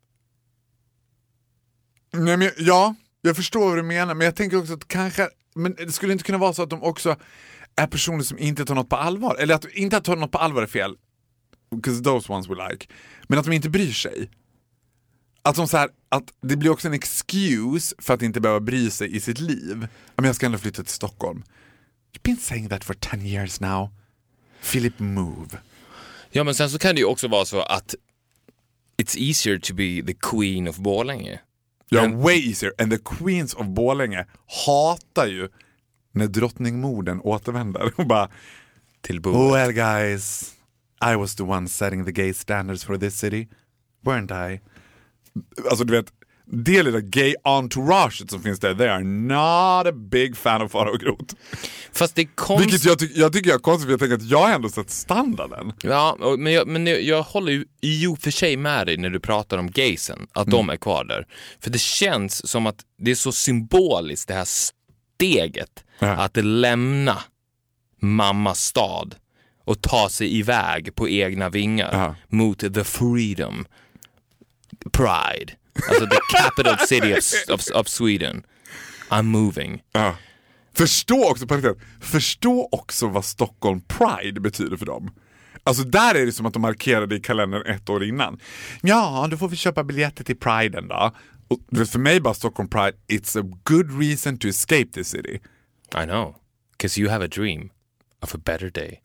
Speaker 5: Nej, men ja, jag förstår vad du menar, men jag tänker också att kanske, men det skulle inte kunna vara så att de också är personer som inte tar något på allvar. Eller att inte tar något på allvar är fel, because those ones we like. Men att de inte bryr sig. Att de så här, att det blir också en excuse för att inte behöva bry sig i sitt liv. Men jag ska ändå flytta till Stockholm. You've been saying that for 10 years now. Philip, move.
Speaker 6: Ja, men sen så kan det ju också vara så att it's easier to be the queen of Borlänge.
Speaker 5: Ja, way easier. And the queens of Borlänge hatar ju när drottningmorden återvänder och bara
Speaker 6: Till bordet.
Speaker 5: well guys, I was the one setting the gay standards for this city, weren't I? Alltså du vet, det lilla gay entouraget som finns där, they are not a big fan of Farao Groth.
Speaker 6: Fast det är konstigt.
Speaker 5: Vilket jag tycker är konstigt, för jag tänker att jag har ändå sett standarden.
Speaker 6: Ja, men jag håller ju för sig med dig när du pratar om gaysen, att de är kvar där. För det känns som att det är så symboliskt, det här steget att lämna mammas stad och ta sig iväg på egna vingar mot the freedom, pride, alltså the capital city of Sweden. I'm moving.
Speaker 5: Förstå också vad Stockholm Pride betyder för dem. Alltså där är det som att de markerade i kalendern 1 år innan. Ja, då får vi köpa biljetter till Priden då. Och för mig bara Stockholm Pride, it's a good reason to escape the city.
Speaker 6: I know, because you have a dream of a better day.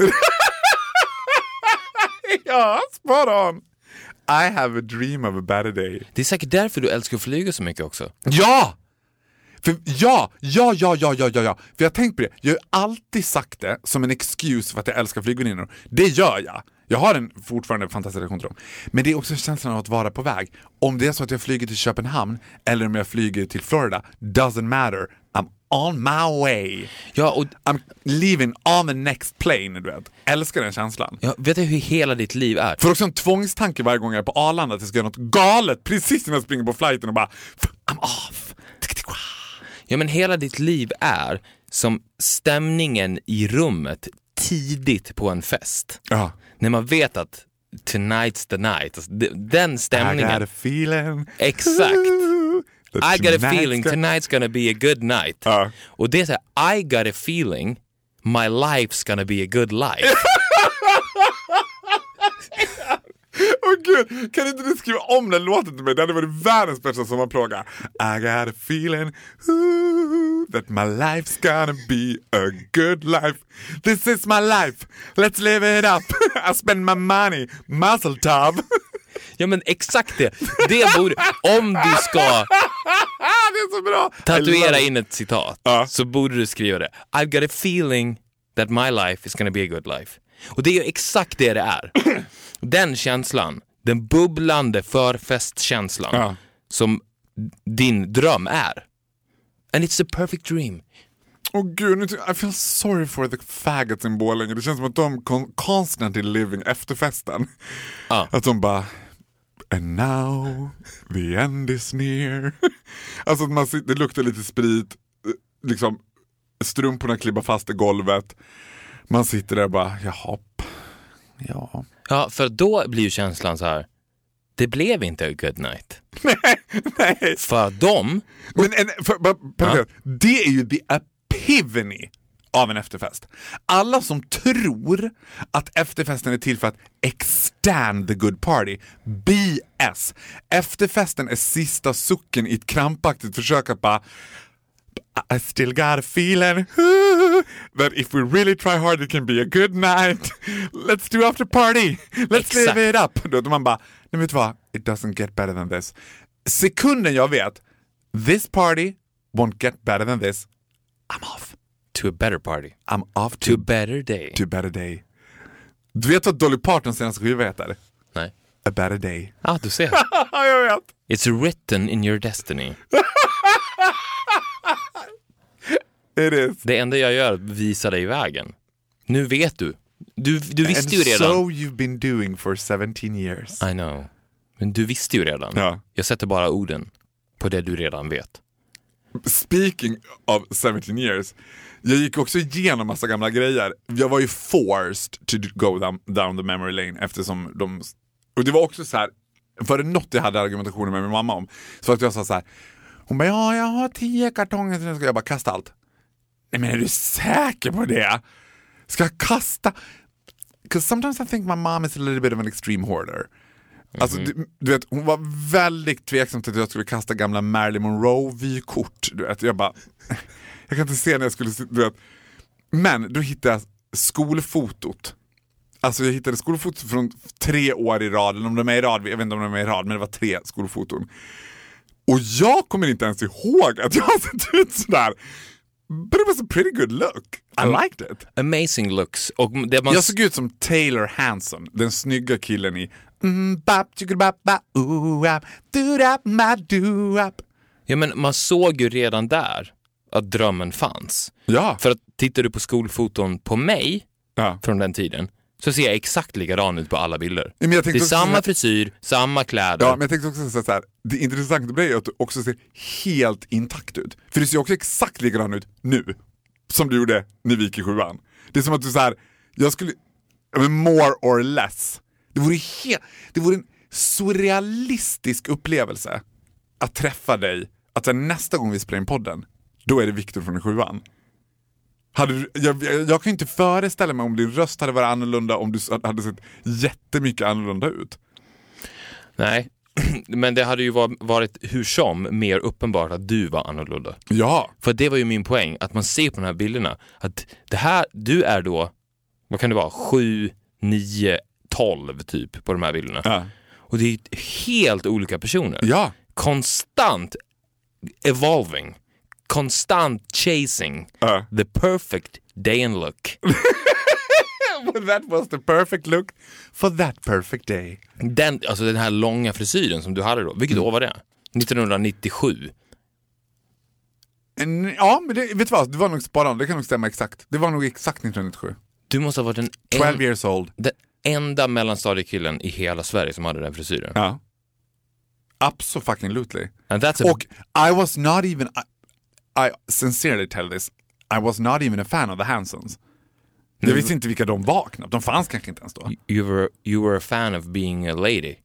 Speaker 5: Ja, spot on. I have a dream of a better day.
Speaker 6: Det är säkert därför du älskar att flyga så mycket också.
Speaker 5: Ja! För ja. För jag har tänkt på det. Jag har alltid sagt det som en excuse för att jag älskar flygvärdinor. Det gör jag. Jag har en fortfarande fantastisk relation till dem. Men det är också känslan av att vara på väg. Om det är så att jag flyger till Köpenhamn eller om jag flyger till Florida, doesn't matter. I'm on my way.
Speaker 6: Ja, och
Speaker 5: I'm leaving on the next plane, du vet. Älskar den känslan.
Speaker 6: ja, vet du hur hela ditt liv är?
Speaker 5: För också en tvångstanke varje gång jag är på Arlanda att jag ska göra något galet precis när jag springer på flighten och bara I'm off.
Speaker 6: Ja, men hela ditt liv är som stämningen i rummet tidigt på en fest.
Speaker 5: Ja.
Speaker 6: När man vet att tonight's the night. Alltså, den stämningen.
Speaker 5: I got a feeling.
Speaker 6: Exakt. I got a feeling tonight's gonna be a good night. Och det är så här, I got a feeling my life's gonna be a good life.
Speaker 5: Åh gud, kan inte du skriva om den låten till mig? Det hade varit världens bästa sommarplåga. I got a feeling that my life's gonna be a good life. This is my life. Let's live it up. I spend my money. Mazel tov.
Speaker 6: Ja, men exakt det. Det borde, om du ska
Speaker 5: det är så bra.
Speaker 6: tatuera in ett citat, så borde du skriva det. I've got a feeling that my life is gonna be a good life. Och det är ju exakt det är. Den känslan, den bubblande förfestkänslan som din dröm är. And it's a perfect dream.
Speaker 5: Åh gud, I feel sorry for the faggots in Borlänge. Det känns som att de constantly living efter festen. Att de bara, and now the end is near. Alltså att man sitter, det luktar lite sprit, liksom strumporna klibbar fast i golvet. Man sitter där och bara, jaha. Ja.
Speaker 6: Ja, för då blir ju känslan så här, det blev inte a good night.
Speaker 5: Nej.
Speaker 6: För dem...
Speaker 5: Det är ju the epivany av en efterfest. Alla som tror att efterfesten är till för att extend the good party, BS. Efterfesten är sista sucken i ett krampaktigt försök att bara I still got a feeling that if we really try hard it can be a good night. Let's do after party. Let's live it up. Då man bara, nej vet du vad? It doesn't get better than this. Sekunden jag vet this party won't get better than this, I'm off.
Speaker 6: To a better party.
Speaker 5: I'm off
Speaker 6: to a better day.
Speaker 5: To a better day. Du vet vad Dolly Partons senaste skiva heter?
Speaker 6: Nej.
Speaker 5: A better day.
Speaker 6: Ja, du ser.
Speaker 5: Jag vet.
Speaker 6: It's written in your destiny.
Speaker 5: It is.
Speaker 6: Det enda jag gör är att visa dig vägen. Nu vet du. Du visste ju redan.
Speaker 5: So you've been doing for 17 years.
Speaker 6: I know. Men du visste ju redan.
Speaker 5: Ja.
Speaker 6: Jag sätter bara orden på det du redan vet.
Speaker 5: Speaking of 17 years, jag gick också igenom massa gamla grejer. Jag var ju forced to go down the memory lane eftersom de... Och det var också så här, för det något jag hade argumentationer med min mamma om, så att jag sa så här, hon bara, ja, jag har 10 kartonger så nu ska jag bara kasta allt. Nej, men är du säker på det? Ska jag kasta? Because sometimes I think my mom is a little bit of an extreme hoarder. Alltså, du vet, hon var väldigt tveksam till att jag skulle kasta gamla Marilyn Monroe-vykort. Du vet, jag bara, jag kan inte se när jag skulle, du vet. Men då hittade jag skolfotot. Alltså jag hittade skolfotot från 3 år i rad, eller om de är i rad, jag vet inte om de är i rad, men det var 3 skolfoton. Och jag kommer inte ens ihåg att jag har sett ut sådär. But it was a pretty good look. I liked it.
Speaker 6: Amazing looks. Och det
Speaker 5: jag såg ut som Taylor Hanson, den snygga killen i
Speaker 6: Ja, men man såg ju redan där att drömmen fanns.
Speaker 5: Ja.
Speaker 6: För att tittar du på skolfoton på mig från den tiden, så ser jag exakt likadan ut på alla bilder.
Speaker 5: Men
Speaker 6: det är samma frisyr, samma kläder.
Speaker 5: Ja, men jag tänkte också så här, det intressanta är att du också ser helt intakt ut. För du ser också exakt likadan ut nu som du gjorde när vi gick i 7:an. Det är som att du så här, jag skulle more or less. Det vore en surrealistisk upplevelse att träffa dig, att nästa gång vi spelar in podden, då är det Victor från 7:an. Jag kan inte föreställa mig om din röst hade varit annorlunda, om du hade sett jättemycket annorlunda ut. Nej,
Speaker 6: men det hade ju varit hur som mer uppenbart att du var annorlunda.
Speaker 5: Ja.
Speaker 6: För det var ju min poäng, att man ser på de här bilderna att det här, du är då, vad kan det vara, 7, 9, 12 typ på de här bilderna.
Speaker 5: Ja.
Speaker 6: Och det är helt olika personer.
Speaker 5: Ja.
Speaker 6: Konstant evolving. Konstant chasing the perfect day and look.
Speaker 5: That was the perfect look for that perfect day.
Speaker 6: Den här långa frisyren som du hade då. Vilket år var det? 1997.
Speaker 5: Ja, men vet du vad? Det var nog sparande. Det kan nog stämma exakt. Det var nog exakt 1997.
Speaker 6: Du måste ha varit
Speaker 5: 12 years old.
Speaker 6: Den enda mellanstadiekillen i hela Sverige som hade den frisyren.
Speaker 5: Ja. Absolutely.
Speaker 6: Och
Speaker 5: I was not even... I sincerely tell this, I was not even a fan of the Hansons. Jag visste inte vilka de var knappt. De fanns kanske inte ens då.
Speaker 6: You were a fan of being a lady.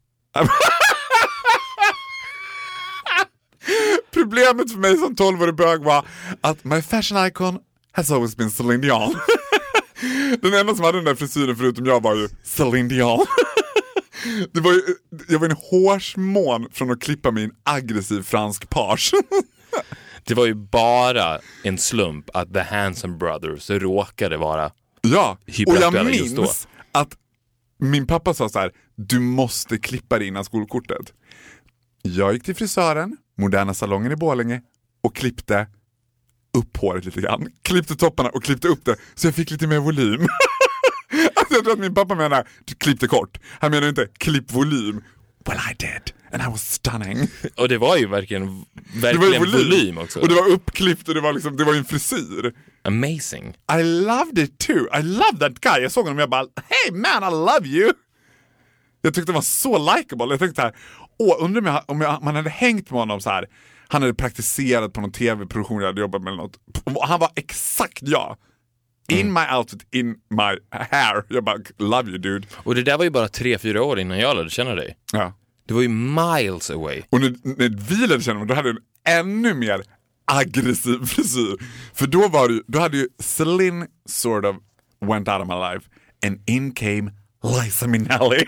Speaker 5: Problemet för mig som 12-årig bög var att my fashion icon has always been Celine Dion. Den enda som hade den där frisyren förutom jag var ju Celine Dion. Jag var en hårsmån från att klippa min aggressiv fransk page.
Speaker 6: Det var ju bara en slump att The Hanson Brothers råkade vara
Speaker 5: och jag minns att min pappa sa så här: du måste klippa dig innan skolkortet. Jag gick till frisören, Moderna salongen i Borlänge, och klippte upp håret lite grann. Klippte topparna och klippte upp det så jag fick lite mer volym. Alltså jag tror att min pappa menar klippte kort. Han menar inte klipp volym. Well, I did. And I was stunning.
Speaker 6: Och det var ju verkligen volym också.
Speaker 5: Och det var uppklippt och det var en frisyr.
Speaker 6: Amazing.
Speaker 5: I loved it too. I loved that guy. Jag såg honom och jag bara, hey man, I love you. Jag tyckte det var så likable. Jag tänkte så här, undrar om man hade hängt med honom så här. Han hade praktiserat på någon tv-produktion jag hade jobbat med eller något. Han var exakt jag. In my outfit, in my hair. Jag bara, love you dude.
Speaker 6: Och det där var ju bara 3-4 år innan jag lärde känna dig.
Speaker 5: Ja.
Speaker 6: Du var ju miles away.
Speaker 5: Och när vi lärde känna mig, då hade du en ännu mer aggressiv frisyr. För då hade ju Celine sort of went out of my life and in came Liza Minnelli.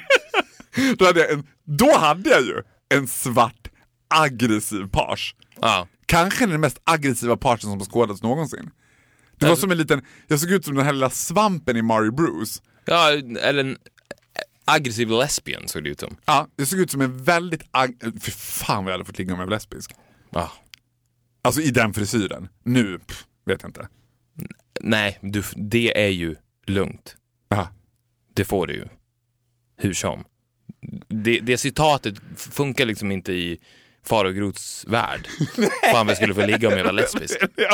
Speaker 5: då hade jag ju en svart aggressiv page.
Speaker 6: Ja.
Speaker 5: Kanske den mest aggressiva parten som har skådats någonsin. Det var som en liten, jag såg ut som den här lilla svampen i Mario Bruce.
Speaker 6: Ja, eller en aggressiv lesbian såg det ut som.
Speaker 5: Ja, det såg ut som en väldigt för fan vad jag hade fått ligga om jag var lesbisk.
Speaker 6: Ja.
Speaker 5: Alltså i den frisyren. Nu, vet jag inte.
Speaker 6: Nej, det är ju lugnt.
Speaker 5: Aha.
Speaker 6: Det får du ju. Hur som. Det citatet funkar liksom inte i Far och Groths värld. Fan, vi skulle få ligga om jag var lesbisk.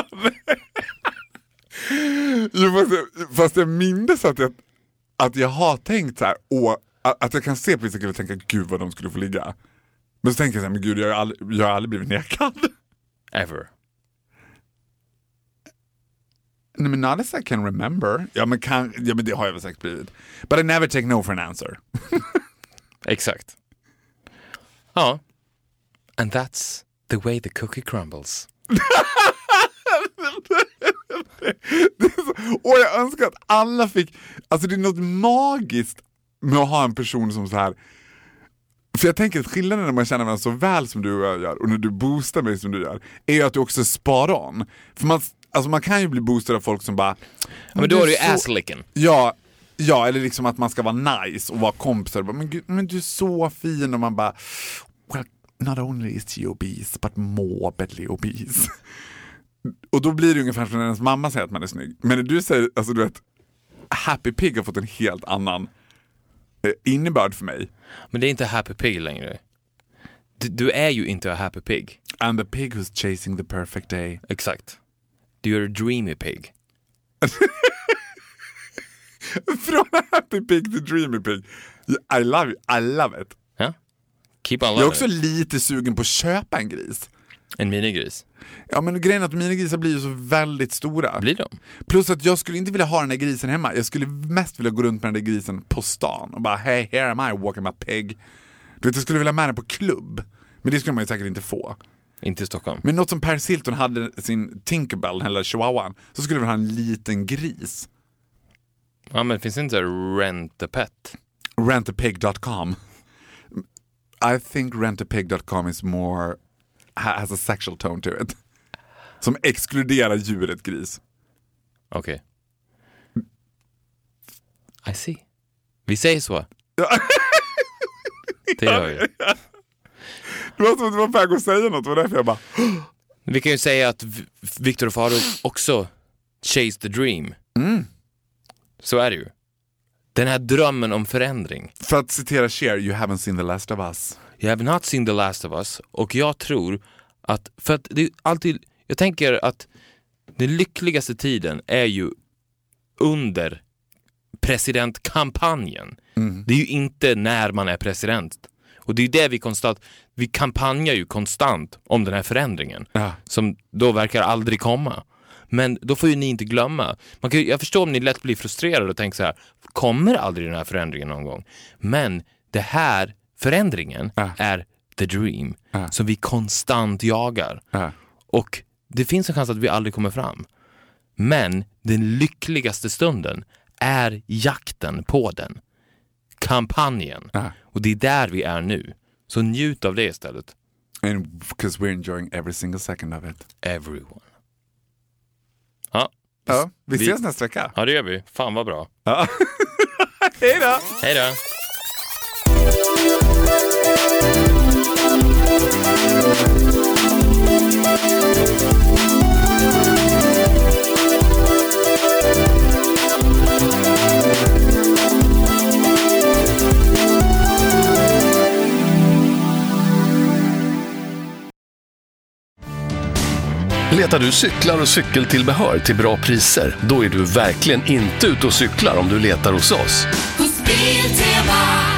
Speaker 5: Jo, fast jag minns att jag har tänkt så här, och att jag kan se på vissa killar och tänka, gud vad de skulle få ligga. Men så tänker jag så här, men gud, jag har aldrig blivit nekad.
Speaker 6: Ever.
Speaker 5: Nej, men not as I can remember. Ja, men det har jag väl säkert blivit. But I never take no for an answer.
Speaker 6: Exakt. Ja. And that's the way the cookie crumbles.
Speaker 5: Och jag önskar att alla fick, alltså det är något magiskt med att ha en person som så här. För jag tänker att skillnaden när man känner varandra så väl som du och jag gör, och när du boostar mig som du gör, är att du också sparar on. För man kan ju bli boostad av folk som bara,
Speaker 6: men då är det ju asslicken.
Speaker 5: Ja, eller liksom att man ska vara nice och vara kompisar. Men du är så fin, och man bara, well, not only is she obese but morbidly obese. Och då blir det ungefär som när ens mamma säger att man är snygg. Men när du säger, alltså du vet, Happy Pig har fått en helt annan innebörd för mig.
Speaker 6: Men det är inte Happy Pig längre. Du är ju inte a Happy Pig.
Speaker 5: I'm the pig who's chasing the perfect day.
Speaker 6: Exakt. Du är a dreamy pig.
Speaker 5: Från Happy Pig till Dreamy Pig. I love it.
Speaker 6: Ja? Keep on loving.
Speaker 5: Jag är också lite sugen på att köpa en gris.
Speaker 6: En minigris.
Speaker 5: Ja, men grejen är att minigrisar blir ju så väldigt stora.
Speaker 6: Blir de?
Speaker 5: Plus att jag skulle inte vilja ha den där grisen hemma. Jag skulle mest vilja gå runt med den där grisen på stan och bara, hey, here am I walking my pig. Du vet, jag skulle vilja med den på klubb. Men det skulle man ju säkert inte få.
Speaker 6: Inte i Stockholm.
Speaker 5: Men något som Paris Hilton hade sin Tinkerbell eller chihuahuan, så skulle vi ha en liten gris.
Speaker 6: Ja, men finns det inte Rent a Pet?
Speaker 5: Rentapig.com. I think rentapig.com is more has a sexual tone to it. Som exkluderar djuret gris.
Speaker 6: Okej. I see. Vi säger så. Det gör vi.
Speaker 5: Det var som att det var på väg att säga något. Det var därför jag bara...
Speaker 6: Vi kan ju säga att Victor och Faro också chase the dream.
Speaker 5: Mm.
Speaker 6: Så är det ju. Den här drömmen om förändring.
Speaker 5: För att citera Cher, you haven't seen the last of us.
Speaker 6: You have not seen the last of us. Och jag tror att, för att det är alltid, jag tänker att den lyckligaste tiden är ju under presidentkampanjen. Mm. Det är ju inte när man är president. Och det är ju det vi kampanjar ju konstant om den här förändringen. Ja. Som då verkar aldrig komma. Men då får ju ni inte glömma. Jag förstår om ni lätt blir frustrerade och tänker så här, kommer aldrig den här förändringen någon gång? Men det här förändringen är the dream som vi konstant jagar. Och det finns en chans att vi aldrig kommer fram. Men den lyckligaste stunden är jakten på den. Kampanjen. Och det är där vi är nu. Så njut av det istället.
Speaker 5: And because we're enjoying every single second of it.
Speaker 6: Everyone.
Speaker 5: Ja, vi ses nästa vecka.
Speaker 6: Ja, det gör vi. Fan vad bra.
Speaker 5: Ja. Hej då!
Speaker 6: Hej då!
Speaker 7: Letar du cyklar och cykeltillbehör till bra priser? Då är du verkligen inte ute och cyklar om du letar hos oss.
Speaker 8: Hos Biltema.